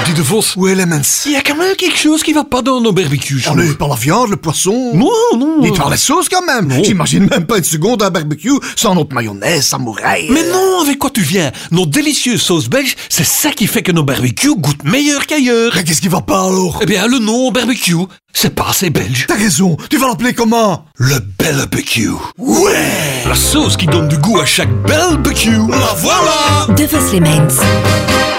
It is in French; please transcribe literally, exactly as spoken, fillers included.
dit de Vos. Où est les minces? Il y a quand même quelque chose qui va pas dans nos barbecues. On est par la viande, le poisson. Non, non. Dites par les sauces quand même. Non. J'imagine même pas une seconde un barbecue sans notre mayonnaise, samouraï. Mais non, avec quoi tu viens? Nos délicieuses sauces belges, c'est ça qui fait que nos barbecues goûtent meilleur qu'ailleurs. Mais qu'est-ce qui va pas alors? Eh bien, le nom barbecue, c'est pas assez belge. T'as raison, tu vas l'appeler comment? Le barbecue. Ouais! La sauce qui donne du goût à chaque barbecue. La voilà! De Vos les Mens.